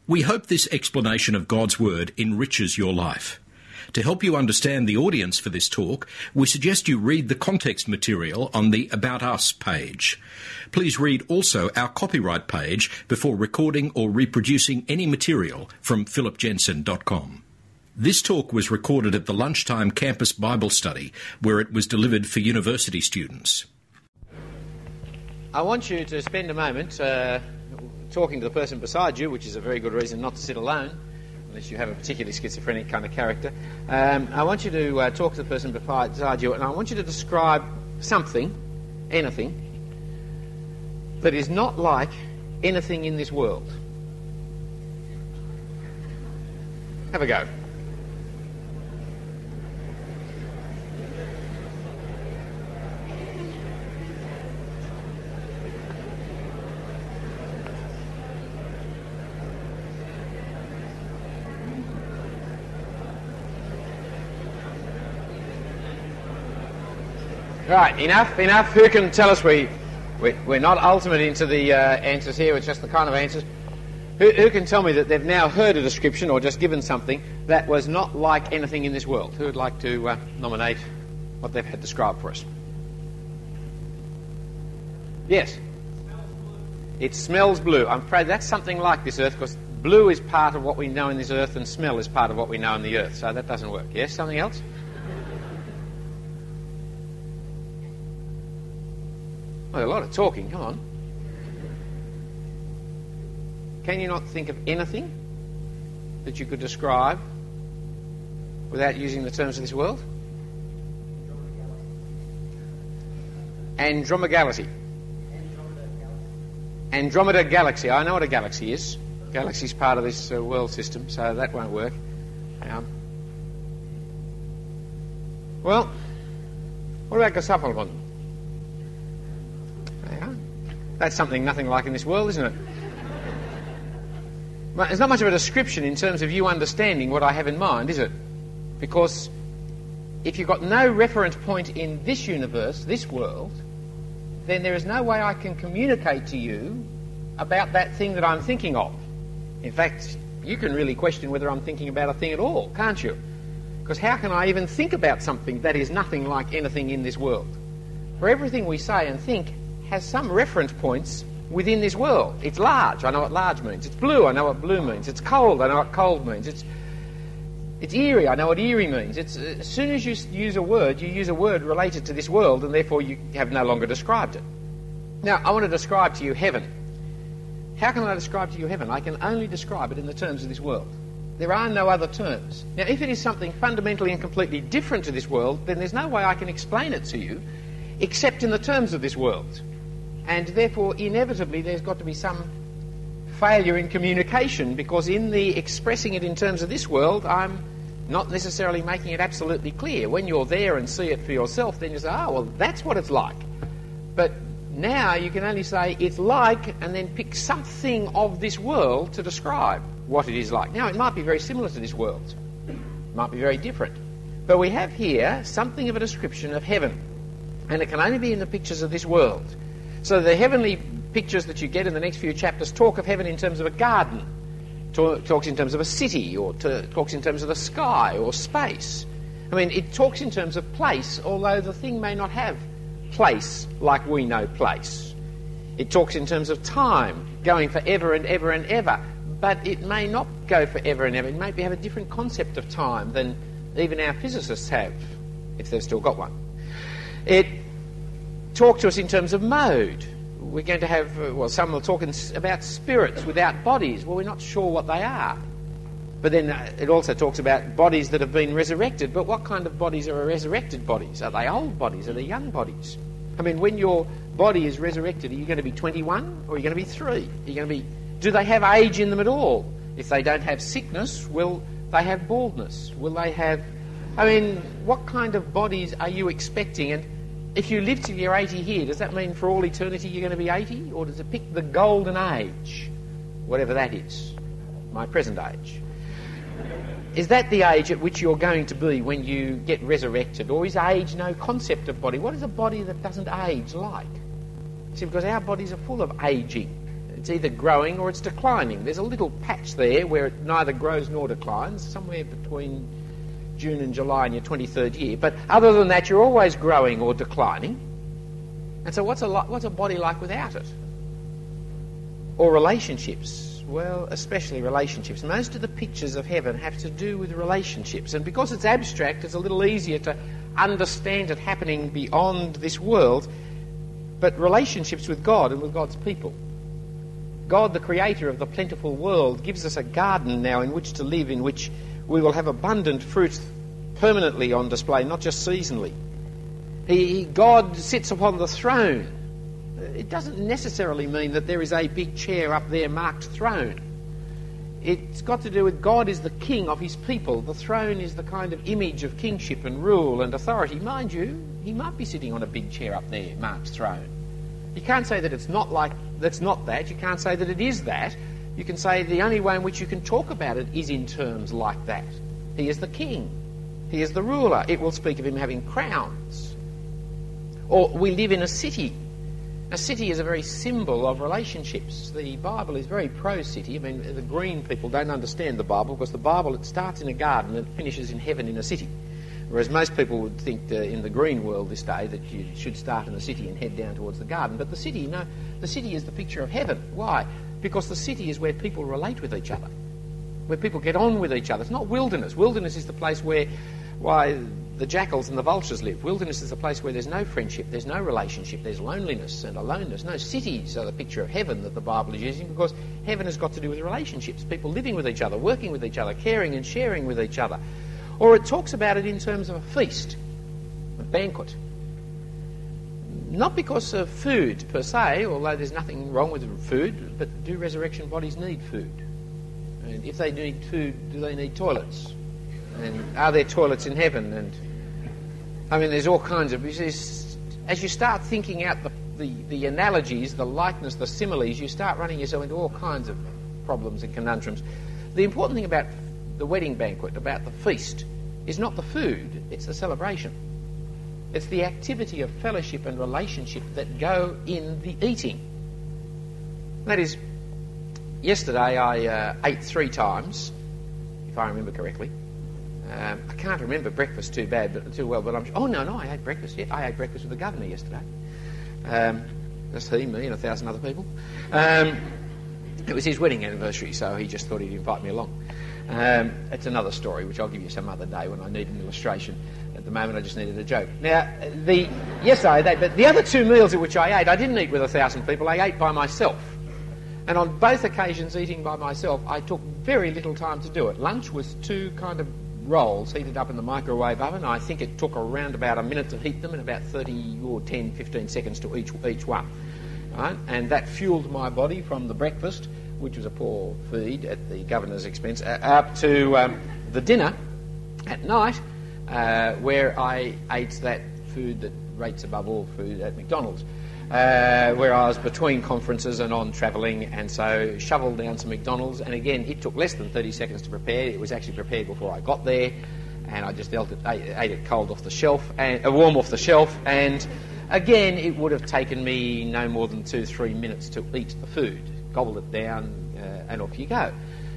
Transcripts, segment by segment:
We hope this explanation of God's Word enriches your life. To help you understand the audience for this talk, we suggest you read the context material on the About Us page. Please read also our copyright page before recording or reproducing any material from philipjensen.com. This talk was recorded at the Lunchtime Campus Bible Study, where it was delivered for university students. I want you to spend a moment talking to the person beside you, which is a very good reason not to sit alone, unless you have a particularly schizophrenic kind of character. I want you to talk to the person beside you, and I want you to describe something, anything, that is not like anything in this world. Have a go. Right, enough. Who can tell us we're not ultimate into the answers here, it's just the kind of answers. Who can tell me that they've now heard a description or just given something that was not like anything in this world? Who would like to nominate what they've had described for us? Yes? It smells blue. I'm afraid that's something like this earth, because blue is part of what we know in this earth and smell is part of what we know in the earth, so that doesn't work. Yes, something else? Well, a lot of talking, come on. Can you not think of anything that you could describe without using the terms of this world? Andromeda Galaxy. Andromeda Galaxy. I know what a galaxy is. Galaxy's part of this world system, so that won't work. Well, what about Gosaphilmon? That's nothing like in this world, isn't it? But there's not much of a description in terms of you understanding what I have in mind, is it? Because if you've got no reference point in this universe, this world, then there is no way I can communicate to you about that thing that I'm thinking of. In fact, you can really question whether I'm thinking about a thing at all, can't you? Because how can I even think about something that is nothing like anything in this world? For everything we say and think has some reference points within this world. It's large, I know what large means. It's blue, I know what blue means. It's cold, I know what cold means. It's eerie, I know what eerie means. As soon as you use a word related to this world, and therefore you have no longer described it. Now, I want to describe to you heaven. How can I describe to you heaven? I can only describe it in the terms of this world. There are no other terms. Now, if it is something fundamentally and completely different to this world, then there's no way I can explain it to you except in the terms of this world. And therefore, inevitably, there's got to be some failure in communication, because in the expressing it in terms of this world, I'm not necessarily making it absolutely clear. When you're there and see it for yourself, then you say, oh, well, that's what it's like. But now you can only say it's like, and then pick something of this world to describe what it is like. Now, it might be very similar to this world. It might be very different. But we have here something of a description of heaven. And it can only be in the pictures of this world. So the heavenly pictures that you get in the next few chapters talk of heaven in terms of a garden, talks in terms of a city, or talks in terms of the sky or space. I mean, it talks in terms of place, although the thing may not have place like we know place. It talks in terms of time, going forever and ever and ever, but it may not go forever and ever. It may have a different concept of time than even our physicists have, if they've still got one. It talks to us in terms of mode. We're going to have, some will talk about spirits without bodies. Well, we're not sure what they are. But then it also talks about bodies that have been resurrected. But what kind of bodies are resurrected bodies? Are they old bodies? Are they young bodies? I mean, when your body is resurrected, are you going to be 21 or are you going to be 3? Are you going to be? Do they have age in them at all? If they don't have sickness, will they have baldness? Will they have... I mean, what kind of bodies are you expecting? And if you live till you're 80 here, does that mean for all eternity you're going to be 80? Or does it pick the golden age, whatever that is, my present age? Is that the age at which you're going to be when you get resurrected? Or is age no concept of body? What is a body that doesn't age like? See, because our bodies are full of aging. It's either growing or it's declining. There's a little patch there where it neither grows nor declines, somewhere between June and July in your 23rd year. But other than that, you're always growing or declining. And so what's a body like without it? Or relationships? Well, especially relationships. Most of the pictures of heaven have to do with relationships. And because it's abstract, it's a little easier to understand it happening beyond this world. But relationships with God and with God's people. God, the creator of the plentiful world, gives us a garden now in which to live, in which we will have abundant fruit permanently on display, not just seasonally. God sits upon the throne. It doesn't necessarily mean that there is a big chair up there marked throne. It's got to do with God is the king of his people. The throne is the kind of image of kingship and rule and authority. Mind you, he might be sitting on a big chair up there marked throne. You can't say that it's not that. You can't say that it is that. You can say the only way in which you can talk about it is in terms like that. He is the king. He is the ruler. It will speak of him having crowns. Or we live in a city. A city is a very symbol of relationships. The Bible is very pro-city. I mean, the green people don't understand the Bible because the Bible, it starts in a garden and it finishes in heaven in a city. Whereas most people would think in the green world this day that you should start in a city and head down towards the garden. But the city is the picture of heaven. Why? Because the city is where people relate with each other, where people get on with each other. It's not wilderness. Wilderness is the place where the jackals and the vultures live. Wilderness is a place where there's no friendship, there's no relationship, there's loneliness and aloneness. No, cities are the picture of heaven that the Bible is using because heaven has got to do with relationships, people living with each other, working with each other, caring and sharing with each other. Or it talks about it in terms of a feast, a banquet. Not because of food per se, although there's nothing wrong with food, but do resurrection bodies need food? And if they need food, do they need toilets? And are there toilets in heaven? And I mean, there's all kinds of... As you start thinking out the analogies, the likeness, the similes, you start running yourself into all kinds of problems and conundrums. The important thing about the wedding banquet, about the feast, is not the food, it's the celebration. It's the activity of fellowship and relationship that go in the eating. That is, yesterday I ate 3 times, if I remember correctly. I can't remember breakfast too well, but I ate breakfast. Yeah, I ate breakfast with the governor yesterday. Just he, me, and 1,000 other people. It was his wedding anniversary, so he just thought he'd invite me along. It's another story, which I'll give you some other day when I need an illustration. At the moment, I just needed a joke. Now, yes, I ate, but the other 2 meals at which I ate, I didn't eat with 1,000 people. I ate by myself. And on both occasions, eating by myself, I took very little time to do it. Lunch was 2 kind of rolls heated up in the microwave oven. I think it took around about a minute to heat them and about 30 or 10, 15 seconds to each one. Right? And that fueled my body from the breakfast, which was a poor feed at the governor's expense, up to the dinner at night, where I ate that food that rates above all food at McDonald's, where I was between conferences and on travelling, and so shoveled down some McDonald's, and again, it took less than 30 seconds to prepare. It was actually prepared before I got there, and I just ate it cold off the shelf, and warm off the shelf, and again, it would have taken me no more than 2-3 minutes to eat the food. Gobbled it down, and off you go.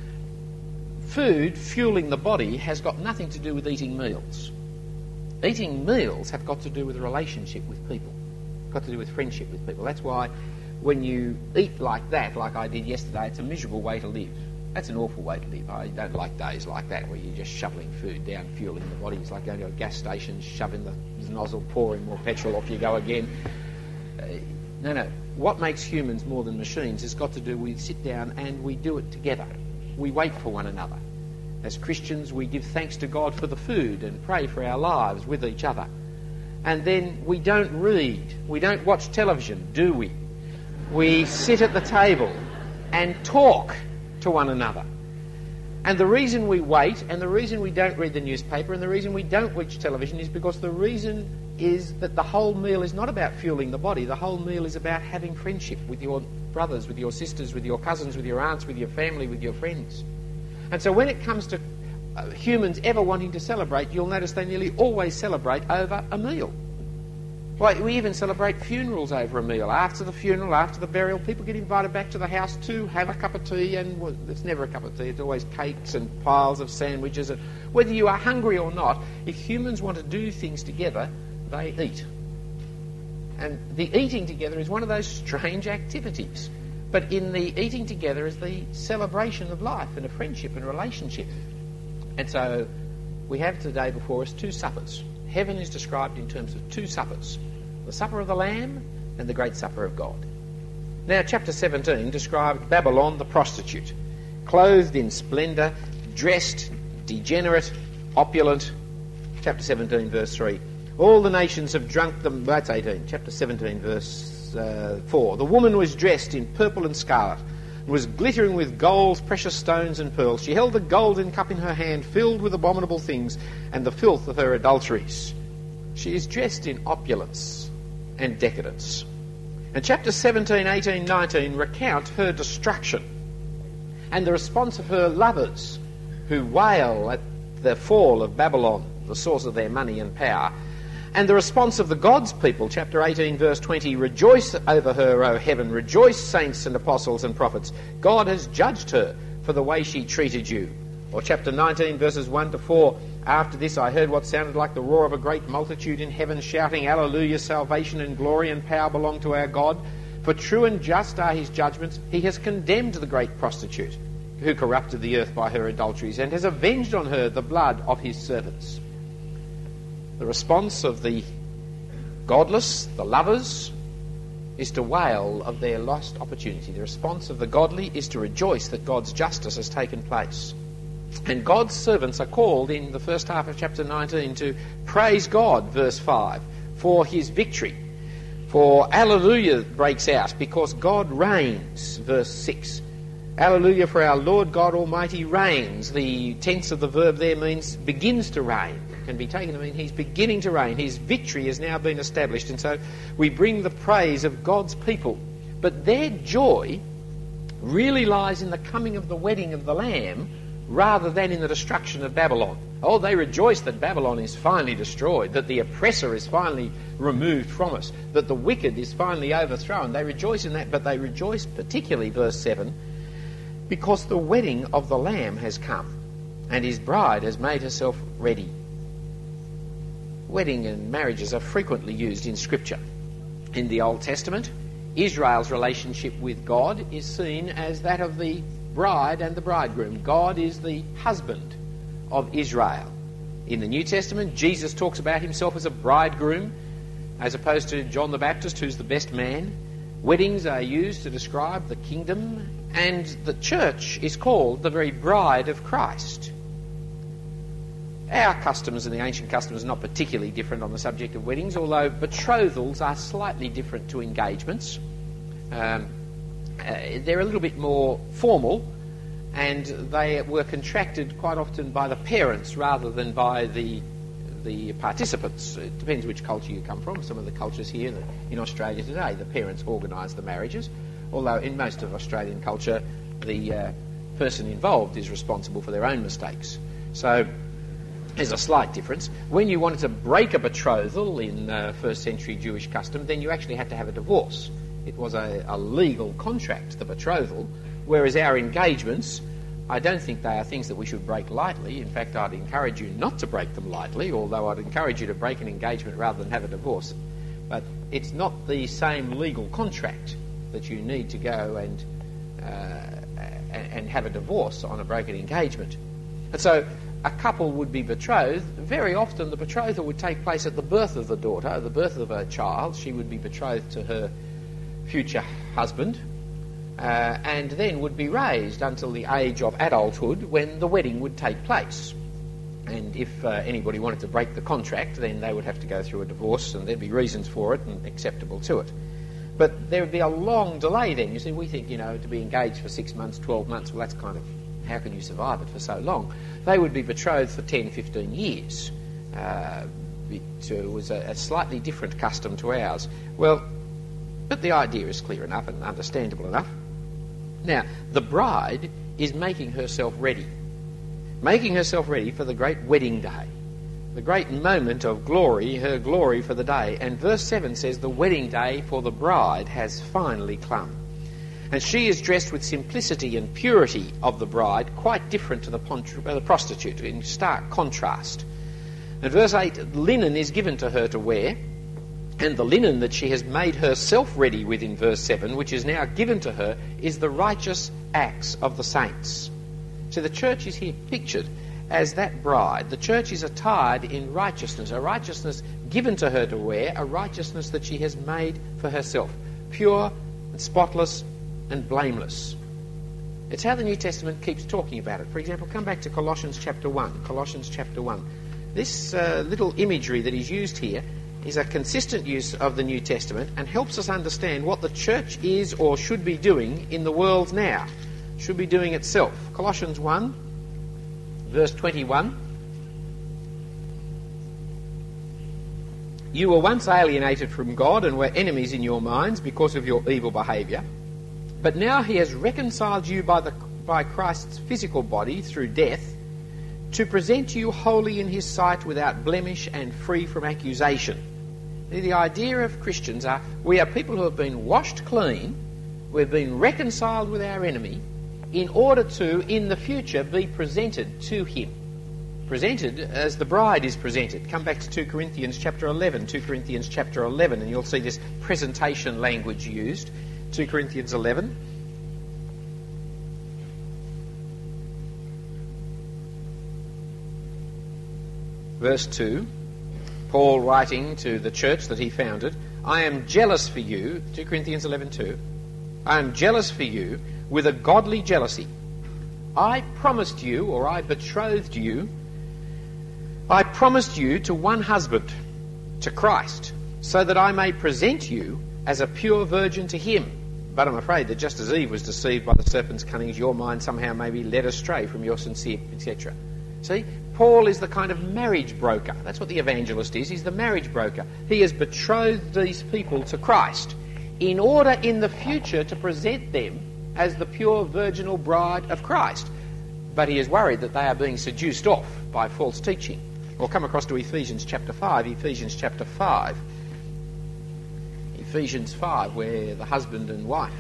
Food fueling the body has got nothing to do with eating meals. Eating meals have got to do with a relationship with people, got to do with friendship with people. That's why when you eat like that, like I did yesterday, it's a miserable way to live. That's an awful way to live. I don't like days like that where you're just shoveling food down, fueling the body. It's like going to a gas station, shoving the nozzle, pouring more petrol, off you go again. No. What makes humans more than machines has got to do with sit down and we do it together. We wait for one another. As Christians, we give thanks to God for the food and pray for our lives with each other. And then we don't read, we don't watch television, do we? We sit at the table and talk to one another. And the reason we wait, and the reason we don't read the newspaper, and the reason we don't watch television is because the reason is that the whole meal is not about fueling the body. The whole meal is about having friendship with your brothers, with your sisters, with your cousins, with your aunts, with your family, with your friends. And so when it comes to humans ever wanting to celebrate, you'll notice they nearly always celebrate over a meal. Why, we even celebrate funerals over a meal. After the funeral, after the burial, people get invited back to the house to have a cup of tea, and well, it's never a cup of tea, it's always cakes and piles of sandwiches. And whether you are hungry or not, if humans want to do things together, they eat. And the eating together is one of those strange activities. But in the eating together is the celebration of life and of friendship and relationship. And so we have today before us two suppers. Heaven is described in terms of two suppers. The supper of the Lamb and the great supper of God. Now, chapter 17 described Babylon the prostitute, clothed in splendour, dressed, degenerate, opulent. Chapter 17, verse 3. All the nations have drunk them. That's 18. Chapter 17, verse 4. The woman was dressed in purple and scarlet, and was glittering with gold, precious stones and pearls. She held a golden cup in her hand, filled with abominable things, and the filth of her adulteries. She is dressed in opulence and decadence. And chapter 17, 18, 19 recount her destruction and the response of her lovers, who wail at the fall of Babylon, the source of their money and power. And the response of the God's people, chapter 18, verse 20, rejoice over her, O heaven, rejoice, saints and apostles and prophets. God has judged her for the way she treated you. Or chapter 19, verses 1 to 4, after this I heard what sounded like the roar of a great multitude in heaven, shouting, Alleluia, salvation and glory and power belong to our God. For true and just are his judgments. He has condemned the great prostitute, who corrupted the earth by her adulteries, and has avenged on her the blood of his servants. The response of the godless, the lovers, is to wail of their lost opportunity. The response of the godly is to rejoice that God's justice has taken place. And God's servants are called in the first half of chapter 19 to praise God, verse 5, for his victory. For Alleluia breaks out because God reigns, verse 6. Alleluia, for our Lord God Almighty reigns. The tense of the verb there means begins to reign. Can be taken to mean he's beginning to reign. His victory has now been established. And so we bring the praise of God's people. But their joy really lies in the coming of the wedding of the Lamb rather than in the destruction of Babylon. Oh, they rejoice that Babylon is finally destroyed, that the oppressor is finally removed from us, that the wicked is finally overthrown. They rejoice in that, but they rejoice particularly, verse 7, because the wedding of the Lamb has come, and his bride has made herself ready. Wedding and marriages are frequently used in Scripture. In the Old Testament, Israel's relationship with God is seen as that of the bride and the bridegroom. God is the husband of Israel. In the New Testament, Jesus talks about himself as a bridegroom, as opposed to John the Baptist, who's the best man. Weddings are used to describe the kingdom, and the church is called the very bride of Christ. Our customs and the ancient customs are not particularly different on the subject of weddings, although betrothals are slightly different to engagements. They're a little bit more formal, and they were contracted quite often by the parents rather than by the participants. It depends which culture you come from. Some of the cultures here in Australia today, the parents organise the marriages, although in most of Australian culture, the person involved is responsible for their own mistakes. So there's a slight difference. When you wanted to break a betrothal in first century Jewish custom, then you actually had to have a divorce. It was a legal contract, the betrothal, whereas our engagements, I don't think they are things that we should break lightly. In fact, I'd encourage you not to break them lightly, although I'd encourage you to break an engagement rather than have a divorce. But it's not the same legal contract that you need to go and have a divorce on a broken engagement. And so a couple would be betrothed. Very often the betrothal would take place at the birth of the daughter, the birth of a child. She would be betrothed to her future husband, and then would be raised until the age of adulthood, when the wedding would take place. And if anybody wanted to break the contract, then they would have to go through a divorce, and there'd be reasons for it and acceptable to it. But there would be a long delay then. You see, we think, to be engaged for 6 months, 12 months, well, that's kind of, how can you survive it for so long? They would be betrothed for 10, 15 years. It was a slightly different custom to ours. Well, but the idea is clear enough and understandable enough. Now, the bride is making herself ready for the great wedding day. the great moment of glory, her glory for the day. And verse 7 says, the wedding day for the bride has finally come. And she is dressed with simplicity and purity of the bride, quite different to the prostitute, in stark contrast. And verse 8, linen is given to her to wear, and the linen that she has made herself ready with in verse 7, which is now given to her, is the righteous acts of the saints. So the church is here pictured as that bride. The church is attired in righteousness, a righteousness given to her to wear, a righteousness that she has made for herself, pure and spotless and blameless. It's how the New Testament keeps talking about it. For example, come back to Colossians chapter 1. Colossians chapter 1. This little imagery that is used here is a consistent use of the New Testament and helps us understand what the church is or should be doing in the world now. Should be doing itself. Colossians 1, verse 21. You were once alienated from God and were enemies in your minds because of your evil behaviour. But now he has reconciled you by Christ's physical body through death to present you holy in his sight without blemish and free from accusation. The idea of Christians are, we are people who have been washed clean, we've been reconciled with our enemy, in order to, in the future, be presented to him. Presented as the bride is presented. Come back to 2 Corinthians chapter 11. 2 Corinthians chapter 11, and you'll see this presentation language used. 2 Corinthians 11. Verse 2, Paul writing to the church that he founded, I am jealous for you, 2 Corinthians 11:2, I am jealous for you with a godly jealousy. I promised you, or I betrothed you, I promised you to one husband, to Christ, so that I may present you as a pure virgin to him. But I'm afraid that just as Eve was deceived by the serpent's cunnings, your mind somehow may be led astray from your sincere, etc. See, Paul is the kind of marriage broker. That's what the evangelist is. He's the marriage broker. He has betrothed these people to Christ in order in the future to present them as the pure virginal bride of Christ. But he is worried that they are being seduced off by false teaching. We'll come across to Ephesians chapter 5. Ephesians chapter 5. Ephesians 5, where the husband and wife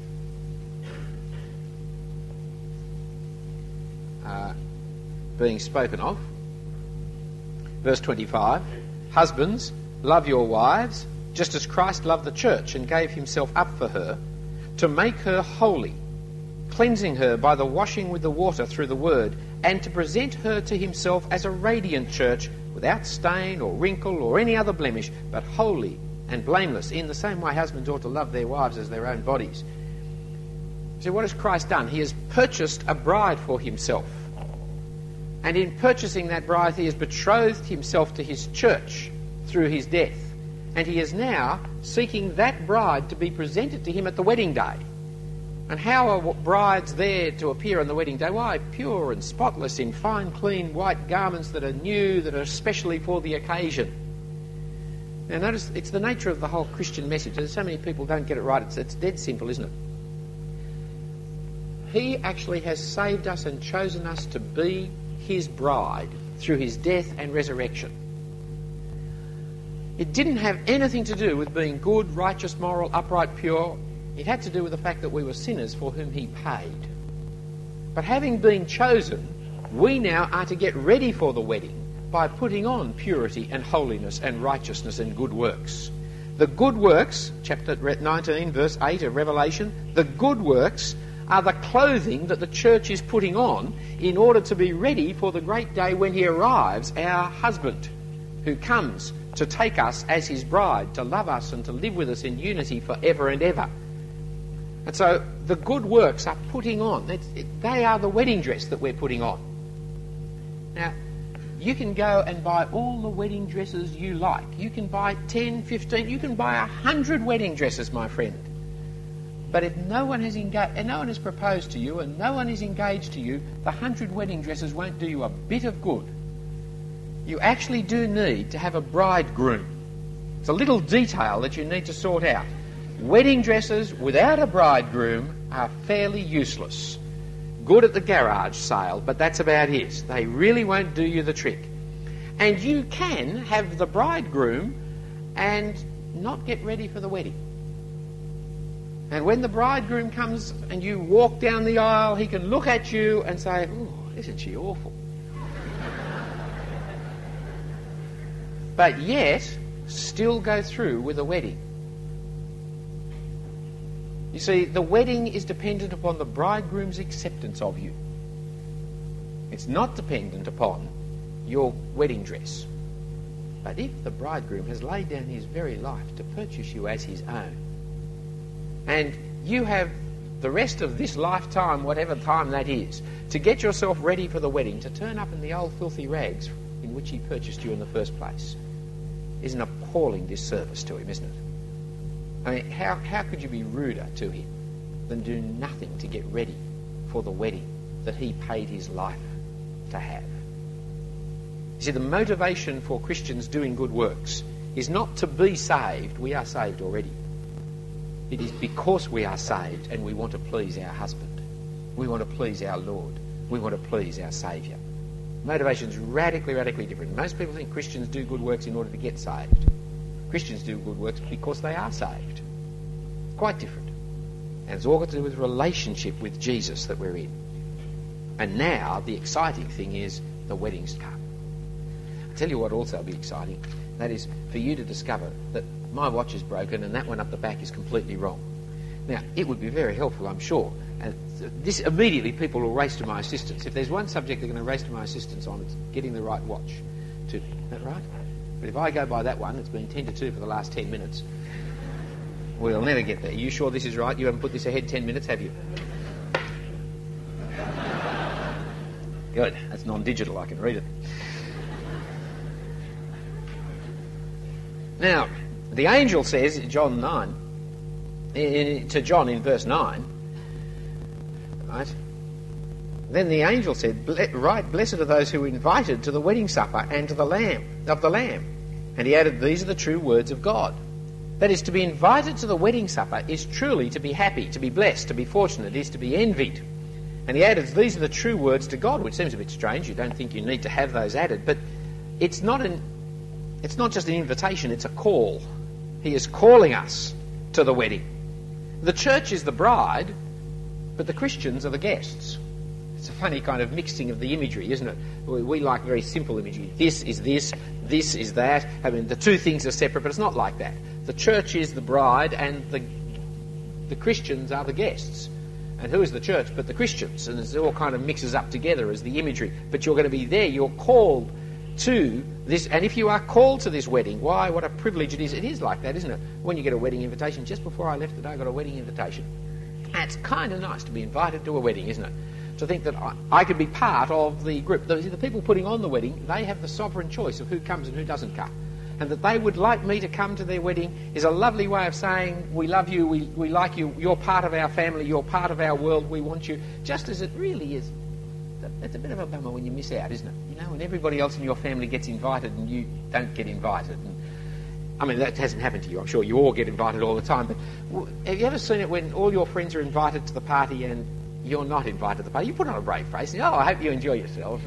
are being spoken of. Verse 25, husbands, love your wives, just as Christ loved the church and gave himself up for her, to make her holy, cleansing her by the washing with the water through the word, and to present her to himself as a radiant church, without stain or wrinkle or any other blemish, but holy and blameless. In the same way, husbands ought to love their wives as their own bodies. So what has Christ done? He has purchased a bride for himself. And in purchasing that bride, he has betrothed himself to his church through his death. And he is now seeking that bride to be presented to him at the wedding day. And how are brides there to appear on the wedding day? Why, pure and spotless in fine, clean, white garments that are new, that are especially for the occasion. Now notice, it's the nature of the whole Christian message. There's so many people don't get it right. It's dead simple, isn't it? He actually has saved us and chosen us to be his bride through his death and resurrection. It didn't have anything to do with being good, righteous, moral, upright, pure. It had to do with the fact that we were sinners for whom he paid. But having been chosen, we now are to get ready for the wedding by putting on purity and holiness and righteousness and good works. The good works, chapter 19, verse 8 of Revelation, the good works are the clothing that the church is putting on in order to be ready for the great day when he arrives, our husband, who comes to take us as his bride, to love us and to live with us in unity forever and ever. And so the good works are putting on. They are the wedding dress that we're putting on. Now, you can go and buy all the wedding dresses you like. You can buy 10, 15, you can buy 100 wedding dresses, my friend. But if no one has engaged, and no one has proposed to you, and no one is engaged to you, the 100 wedding dresses won't do you a bit of good. You actually do need to have a bridegroom. It's a little detail that you need to sort out. Wedding dresses without a bridegroom are fairly useless. Good at the garage sale, but that's about it. They really won't do you the trick. And you can have the bridegroom and not get ready for the wedding. And when the bridegroom comes and you walk down the aisle, he can look at you and say, "Oh, isn't she awful?" But yet, still go through with the wedding. You see, the wedding is dependent upon the bridegroom's acceptance of you. It's not dependent upon your wedding dress. But if the bridegroom has laid down his very life to purchase you as his own, and you have the rest of this lifetime, whatever time that is, to get yourself ready for the wedding, to turn up in the old filthy rags in which he purchased you in the first place, is an appalling disservice to him, isn't it? I mean, how could you be ruder to him than do nothing to get ready for the wedding that he paid his life to have? You see, the motivation for Christians doing good works is not to be saved. We are saved already. It is because we are saved and we want to please our husband. We want to please our Lord. We want to please our Saviour. Motivation's radically, radically different. Most people think Christians do good works in order to get saved. Christians do good works because they are saved. Quite different. And it's all got to do with relationship with Jesus that we're in. And now the exciting thing is the wedding's come. I'll tell you what also will be exciting. That is for you to discover that my watch is broken and that one up the back is completely wrong. Now, it would be very helpful, I'm sure. And this immediately people will race to my assistance. If there's one subject they're going to race to my assistance on, it's getting the right watch. Is that right? But if I go by that one, it's been 10 to 2 for the last 10 minutes. We'll never get there. Are you sure this is right? You haven't put this ahead 10 minutes, have you? Good. That's non-digital. I can read it. Now, the angel says, John 9, to John in verse 9, right? Then the angel said, "Right, blessed are those who are invited to the wedding supper and to the Lamb of the Lamb." And he added, "These are the true words of God." That is, to be invited to the wedding supper is truly to be happy, to be blessed, to be fortunate, is to be envied. And he added, "These are the true words to God," which seems a bit strange. You don't think you need to have those added, but it's not just an invitation, it's a call. He is calling us to the wedding. The church is the bride, but the Christians are the guests. It's a funny kind of mixing of the imagery, isn't it? We like very simple imagery. This is this, this is that. I mean, the two things are separate, but it's not like that. The church is the bride and the Christians are the guests. And who is the church but the Christians? And it all kind of mixes up together as the imagery. But you're going to be there. You're called to this. And if you are called to this wedding, why, what a privilege it is. It is like that, isn't it? When you get a wedding invitation. Just before I left today, I got a wedding invitation. And it's kind of nice to be invited to a wedding, isn't it? To think that I could be part of the group. The people putting on the wedding, they have the sovereign choice of who comes and who doesn't come. And that they would like me to come to their wedding is a lovely way of saying, we love you, we like you, you're part of our family, you're part of our world, we want you. Just as it really is. It's a bit of a bummer when you miss out, isn't it? You know, when everybody else in your family gets invited and you don't get invited. And, I mean, that hasn't happened to you. I'm sure you all get invited all the time. But have you ever seen it when all your friends are invited to the party and you're not invited to the party? You put on a brave face and, I hope you enjoy yourselves.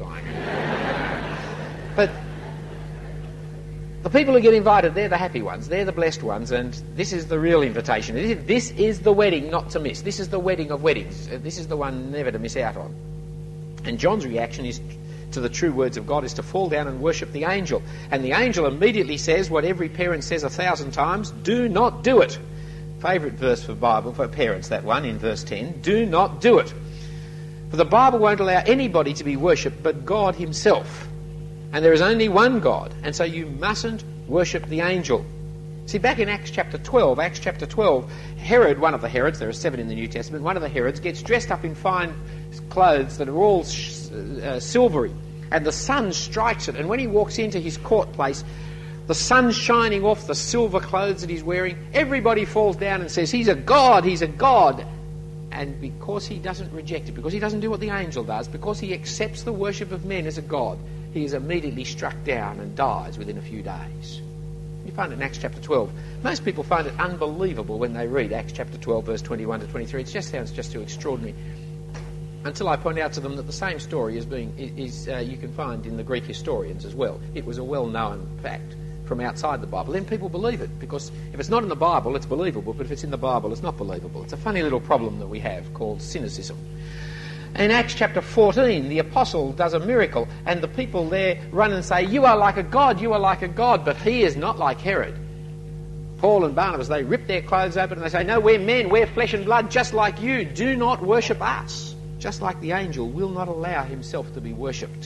But the people who get invited, they're the happy ones. They're the blessed ones. And this is the real invitation. This is the wedding not to miss. This is the wedding of weddings. This is the one never to miss out on. And John's reaction is to the true words of God is to fall down and worship the angel. And the angel immediately says what every parent says 1,000 times, do not do it. Favourite verse for Bible, for parents, that one in verse 10. Do not do it. For the Bible won't allow anybody to be worshipped but God himself. And there is only one God. And so you mustn't worship the angel. See, back in Acts chapter 12, Herod, one of the Herods, there are 7 in the New Testament, one of the Herods gets dressed up in fine clothes that are all silvery. And the sun strikes it. And when he walks into his court place, the sun's shining off the silver clothes that he's wearing. Everybody falls down and says, he's a god, he's a god. And because he doesn't reject it, because he doesn't do what the angel does, because he accepts the worship of men as a god, he is immediately struck down and dies within a few days. You find it in Acts chapter 12. Most people find it unbelievable when they read Acts chapter 12, verse 21 to 23. It just sounds just too extraordinary. until I point out to them that the same story you can find in the Greek historians as well. It was a well-known fact from outside the Bible. Then people believe it, because if it's not in the Bible, it's believable, but if it's in the Bible, it's not believable. It's a funny little problem that we have called cynicism. In Acts chapter 14, the apostle does a miracle, and the people there run and say, "You are like a god, you are like a god," but he is not like Herod. Paul and Barnabas, they rip their clothes open and they say, "No, we're men, we're flesh and blood, just like you. Do not worship us." Just like the angel will not allow himself to be worshipped.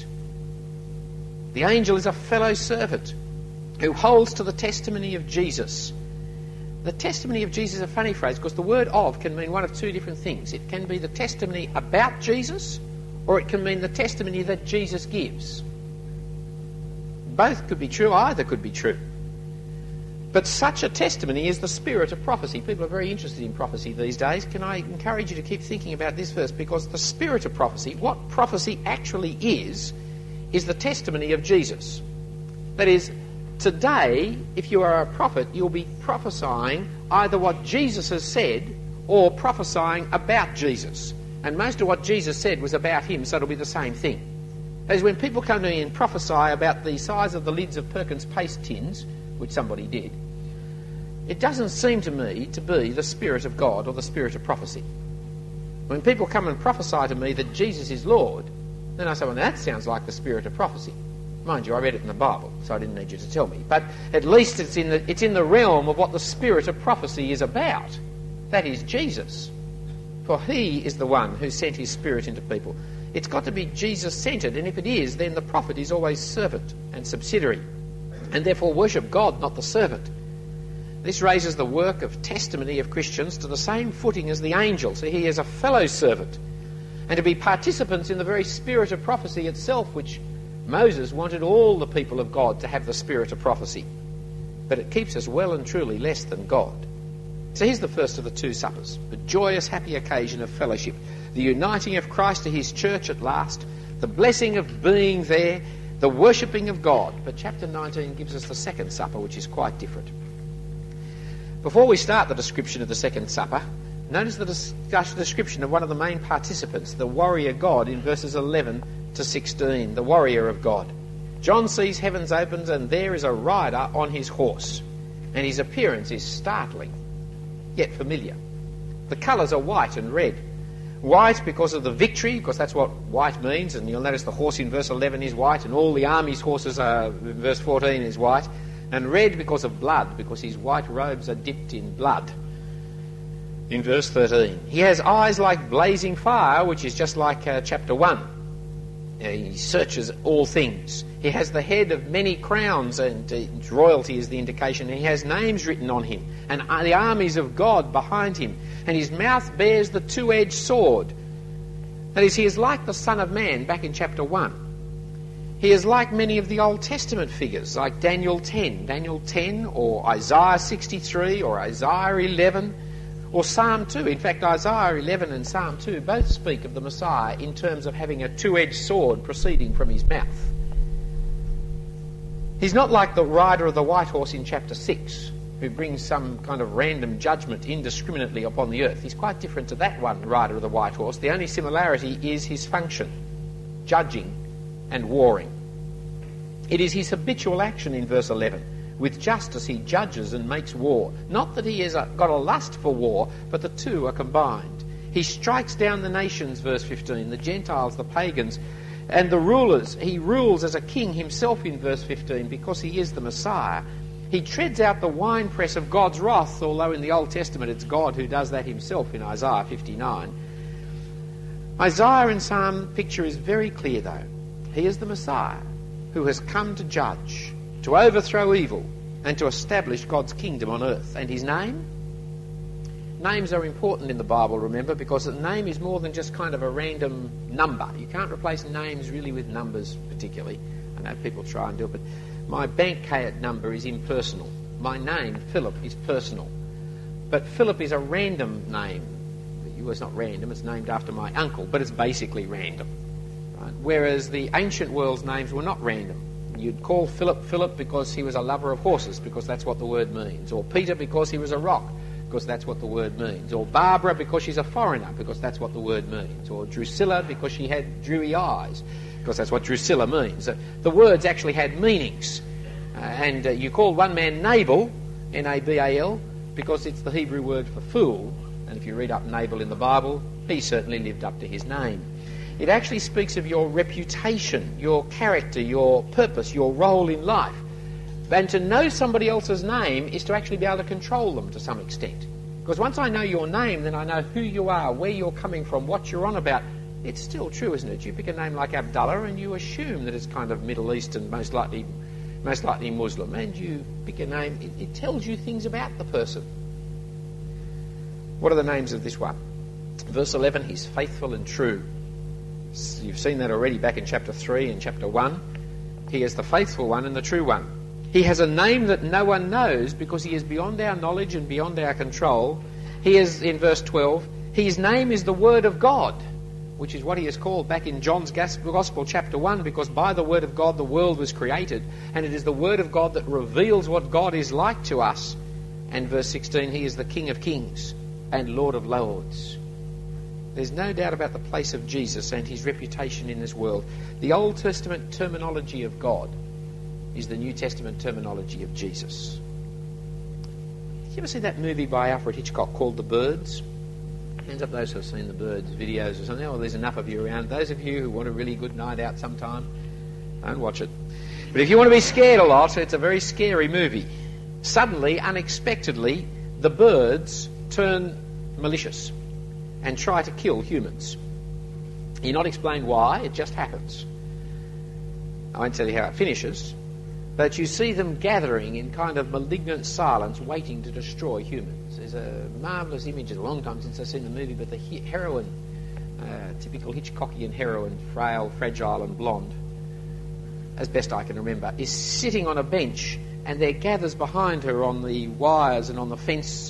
The angel is a fellow servant who holds to the testimony of Jesus. The testimony of Jesus is a funny phrase, because the word "of" can mean one of two different things. It can be the testimony about Jesus, or it can mean the testimony that Jesus gives. Both could be true, either could be true. But such a testimony is the spirit of prophecy. People are very interested in prophecy these days. Can I encourage you to keep thinking about this verse? Because the spirit of prophecy, what prophecy actually is the testimony of Jesus. That is, today, if you are a prophet, you'll be prophesying either what Jesus has said or prophesying about Jesus. And most of what Jesus said was about him, so it'll be the same thing. That is, when people come to me and prophesy about the size of the lids of Perkins paste tins, which somebody did, it doesn't seem to me to be the Spirit of God or the Spirit of prophecy. When people come and prophesy to me that Jesus is Lord, then I say, well, that sounds like the Spirit of prophecy. Mind you, I read it in the Bible, so I didn't need you to tell me. But at least it's in the realm of what the Spirit of prophecy is about. That is Jesus. For he is the one who sent his Spirit into people. It's got to be Jesus-centred, and if it is, then the prophet is always servant and subsidiary, and therefore worship God, not the servant. This raises the work of testimony of Christians to the same footing as the angel. So he is a fellow servant, and to be participants in the very spirit of prophecy itself, which Moses wanted all the people of God to have the spirit of prophecy. But it keeps us well and truly less than God. So here's the first of the two suppers, the joyous, happy occasion of fellowship, the uniting of Christ to his church at last, the blessing of being there, the worshipping of God. But chapter 19 gives us the second supper, which is quite different. Before we start the description of the second supper, notice the description of one of the main participants, the warrior God, in verses 11 to 16, the warrior of God. John sees heavens opened, and there is a rider on his horse, and his appearance is startling, yet familiar. The colours are white and red. White because of the victory, because that's what white means, and you'll notice the horse in verse 11 is white, and all the army's horses are, in verse 14 is white, and red because of blood, because his white robes are dipped in blood. In verse 13, he has eyes like blazing fire, which is just like chapter 1. He searches all things. He has the head of many crowns, and royalty is the indication. He has names written on him, and the armies of God behind him. And his mouth bears the two-edged sword. That is, he is like the Son of Man back in chapter 1. He is like many of the Old Testament figures, like Daniel 10, or Isaiah 63, or Isaiah 11, or Psalm 2. In fact, Isaiah 11 and Psalm 2 both speak of the Messiah in terms of having a two-edged sword proceeding from his mouth. He's not like the rider of the white horse in chapter 6, who brings some kind of random judgment indiscriminately upon the earth. He's quite different to that one, rider of the white horse. The only similarity is his function, judging and warring. It is his habitual action in verse 11. With justice he judges and makes war. Not that he has got a lust for war, but the two are combined. He strikes down the nations, verse 15, the Gentiles, the pagans, and the rulers. He rules as a king himself in verse 15 because he is the Messiah. He treads out the winepress of God's wrath, although in the Old Testament it's God who does that himself in Isaiah 59. Isaiah and Psalm picture is very clear though. He is the Messiah who has come to judge, to overthrow evil, and to establish God's kingdom on earth. And his name? Names are important in the Bible, remember, because a name is more than just kind of a random number. You can't replace names really with numbers particularly. I know people try and do it, but my bank card number is impersonal. My name, Philip, is personal. But Philip is a random name. It's not random, it's named after my uncle, but it's basically random. Right? Whereas the ancient world's names were not random. You'd call Philip Philip because he was a lover of horses, because that's what the word means. Or Peter because he was a rock. because that's what the word means. Or Barbara because she's a foreigner, because that's what the word means. Or Drusilla because she had dewy eyes, because that's what Drusilla means. The words actually had meanings. And you called one man Nabal, N-A-B-A-L, because it's the Hebrew word for fool. And if you read up Nabal in the Bible, he certainly lived up to his name. It actually speaks of your reputation, your character, your purpose, your role in life. And to know somebody else's name is to actually be able to control them to some extent. Because once I know your name, then I know who you are, where you're coming from, what you're on about. It's still true, isn't it? You pick a name like Abdullah and you assume that it's kind of Middle Eastern, most likely Muslim. And you pick a name, it tells you things about the person. What are the names of this one? Verse 11, he's faithful and true. You've seen that already back in chapter 3 and chapter 1. He is the faithful one and the true one. He has a name that no one knows because he is beyond our knowledge and beyond our control. He is, in verse 12, his name is the Word of God, which is what he is called back in John's Gospel, chapter 1, because by the Word of God the world was created, and it is the Word of God that reveals what God is like to us. And verse 16, he is the King of Kings and Lord of Lords. There's no doubt about the place of Jesus and his reputation in this world. The Old Testament terminology of God is the New Testament terminology of Jesus. Did you ever see that movie by Alfred Hitchcock called The Birds? Hands up those who have seen The Birds videos or something. Well, there's enough of you around. Those of you who want a really good night out sometime, don't watch it. But if you want to be scared a lot, it's a very scary movie. Suddenly, unexpectedly, the birds turn malicious and try to kill humans. You're not explained why, it just happens. I won't tell you how it finishes, but you see them gathering in kind of malignant silence, waiting to destroy humans. There's a marvellous image, it's a long time since I've seen the movie, but the heroine, typical Hitchcockian heroine, frail, fragile and blonde, as best I can remember, is sitting on a bench, and there gathers behind her on the wires and on the fence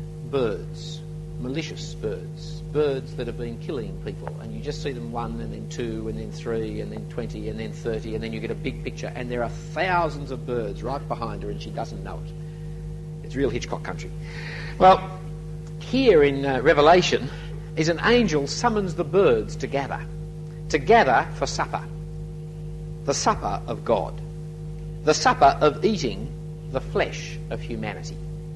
birds, malicious birds, birds that have been killing people, and you just see them 1 and then 2 and then 3 and then 20 and then 30, and then you get a big picture, and there are thousands of birds right behind her and she doesn't know it. It's real Hitchcock country. Well, here in Revelation is an angel summons the birds to gather for supper, the supper of God, the supper of eating the flesh of humanity.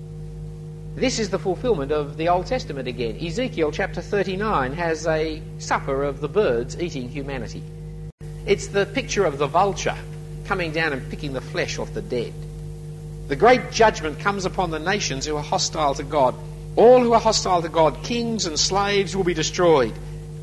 This is the fulfillment of the Old Testament again. Ezekiel chapter 39 has a supper of the birds eating humanity. It's the picture of the vulture coming down and picking the flesh off the dead. The great judgment comes upon the nations who are hostile to God. All who are hostile to God, kings and slaves, will be destroyed,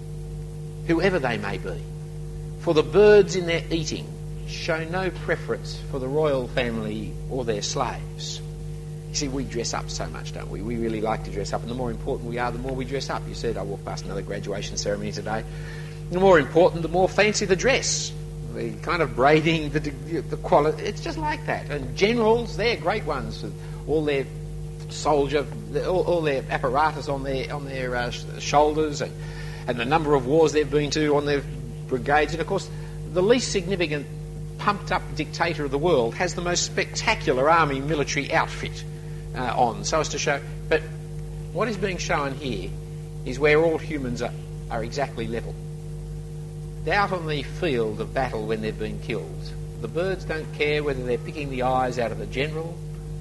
whoever they may be. For the birds in their eating show no preference for the royal family or their slaves. You see, we dress up so much, don't we? We really like to dress up, and the more important we are, the more we dress up. You said, I walked past another graduation ceremony today. The more important, the more fancy the dress. The kind of braiding, the quality, it's just like that. And generals, they're great ones, with all their soldier, all their apparatus on their shoulders, and the number of wars they've been to on their brigades. And of course, the least significant pumped-up dictator of the world has the most spectacular army military outfit on, so as to show. But what is being shown here is where all humans are exactly level. They're out on the field of battle when they've been killed. The birds don't care whether they're picking the eyes out of the general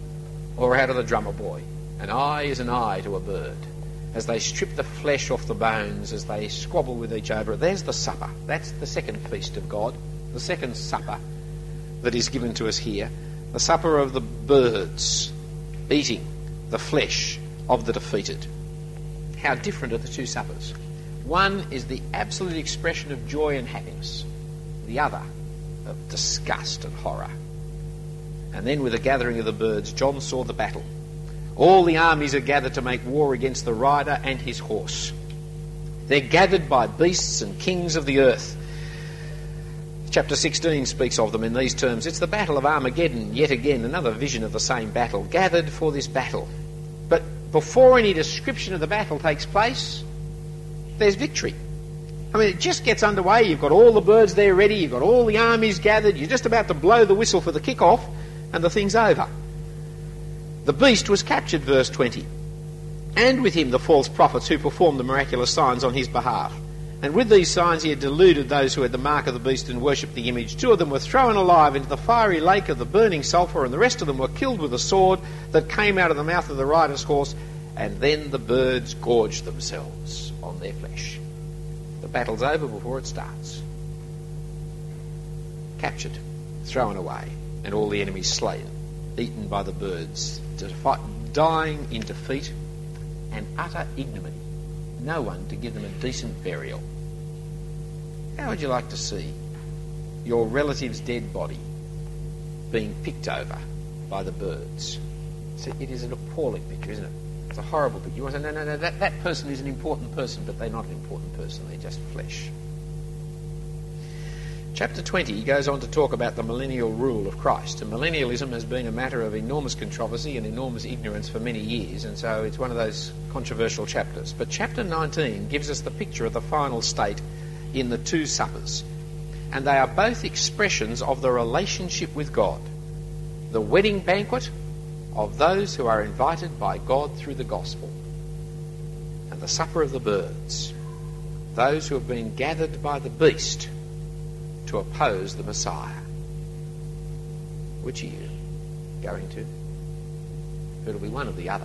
or out of the drummer boy. An eye is an eye to a bird. As they strip the flesh off the bones, as they squabble with each other, there's the supper. That's the second feast of God, the second supper that is given to us here. The supper of the birds eating the flesh of the defeated. How different are the two suppers? One is the absolute expression of joy and happiness. The other of disgust and horror. And then with the gathering of the birds, John saw the battle. All the armies are gathered to make war against the rider and his horse. They're gathered by beasts and kings of the earth. Chapter 16 speaks of them in these terms. It's the battle of Armageddon, yet again, another vision of the same battle, gathered for this battle. But before any description of the battle takes place, there's victory. I mean, it just gets underway. You've got all the birds there ready. You've got all the armies gathered. You're just about to blow the whistle for the kick-off, and the thing's over. The beast was captured, verse 20. and with him the false prophets who performed the miraculous signs on his behalf. And with these signs he had deluded those who had the mark of the beast and worshipped the image. 2 of them were thrown alive into the fiery lake of the burning sulphur, and the rest of them were killed with a sword that came out of the mouth of the rider's horse. And then the birds gorged themselves on their flesh. The battle's over before it starts. Captured, thrown away, and all the enemies slain, eaten by the birds, dying in defeat and utter ignominy. No one to give them a decent burial. How would you like to see your relative's dead body being picked over by the birds? So it is an appalling picture, isn't it? It's a horrible picture. You want to say, no, that person is an important person, but they're not an important person. They're just flesh. Chapter 20, he goes on to talk about the millennial rule of Christ. And millennialism has been a matter of enormous controversy and enormous ignorance for many years, and so it's one of those controversial chapters. But chapter 19 gives us the picture of the final state in the two suppers. And they are both expressions of the relationship with God. The wedding banquet of those who are invited by God through the gospel. And the supper of the birds, those who have been gathered by the beast to oppose the Messiah. Which are you going to? It'll be one or the other.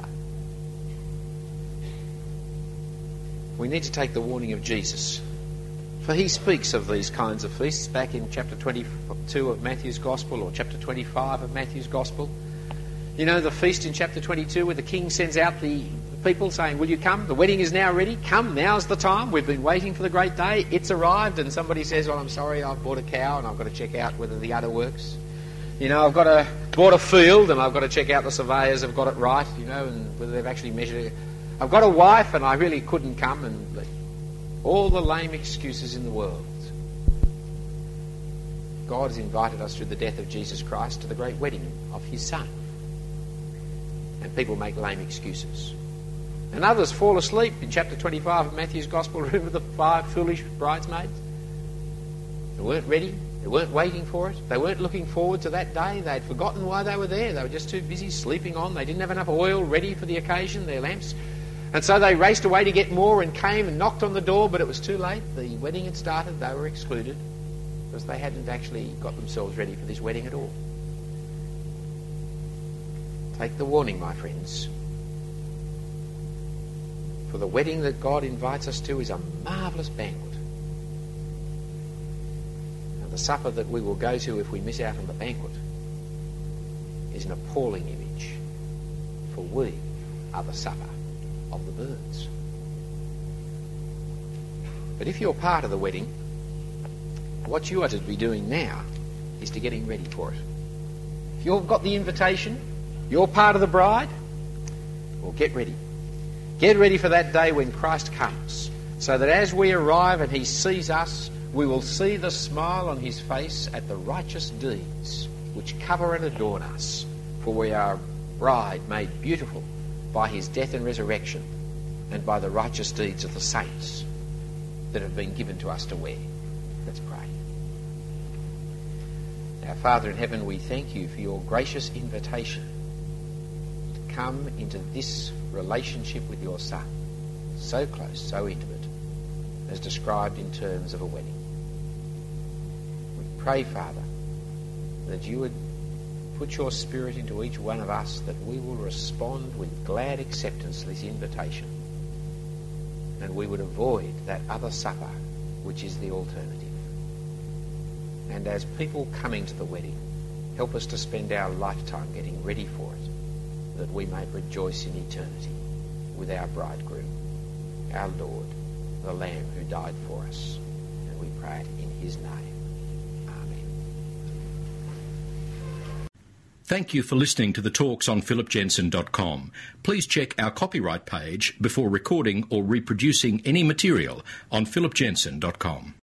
We need to take the warning of Jesus, for he speaks of these kinds of feasts back in chapter 22 of Matthew's Gospel, or chapter 25 of Matthew's Gospel. You know, the feast in chapter 22 where the king sends out the people saying, will you come? The wedding is now ready. Come, now's the time. We've been waiting for the great day. It's arrived. And somebody says, well, I'm sorry, I've bought a cow and I've got to check out whether the udder works. You know, I've bought a field and I've got to check out the surveyors have got it right, you know, and whether they've actually measured it. I've got a wife and I really couldn't come, and all the lame excuses in the world. God has invited us through the death of Jesus Christ to the great wedding of his Son. And people make lame excuses. And others fall asleep in chapter 25 of Matthew's Gospel. Remember the 5 foolish bridesmaids? They weren't ready. They weren't waiting for it. They weren't looking forward to that day. They had forgotten why they were there. They were just too busy sleeping on. They didn't have enough oil ready for the occasion, their lamps. And so they raced away to get more and came and knocked on the door, but it was too late. The wedding had started. They were excluded because they hadn't actually got themselves ready for this wedding at all. Take the warning, my friends. For the wedding that God invites us to is a marvellous banquet. And the supper that we will go to if we miss out on the banquet is an appalling image. For we are the supper of the birds. But if you're part of the wedding, what you are to be doing now is to getting ready for it. If you've got the invitation, you're part of the bride, well, get ready. Get ready for that day when Christ comes, so that as we arrive and he sees us, we will see the smile on his face at the righteous deeds which cover and adorn us, for we are a bride made beautiful by his death and resurrection and by the righteous deeds of the saints that have been given to us to wear. Let's pray. Our Father in heaven, we thank you for your gracious invitation to come into this relationship with your Son, so close, so intimate, as described in terms of a wedding. We pray, Father, that you would put your Spirit into each one of us, that we will respond with glad acceptance to this invitation, and we would avoid that other supper which is the alternative. And as people coming to the wedding, help us to spend our lifetime getting ready for it, that we may rejoice in eternity with our bridegroom, our Lord, the Lamb who died for us. And we pray it in his name. Amen. Thank you for listening to the talks on philipjensen.com. Please check our copyright page before recording or reproducing any material on philipjensen.com.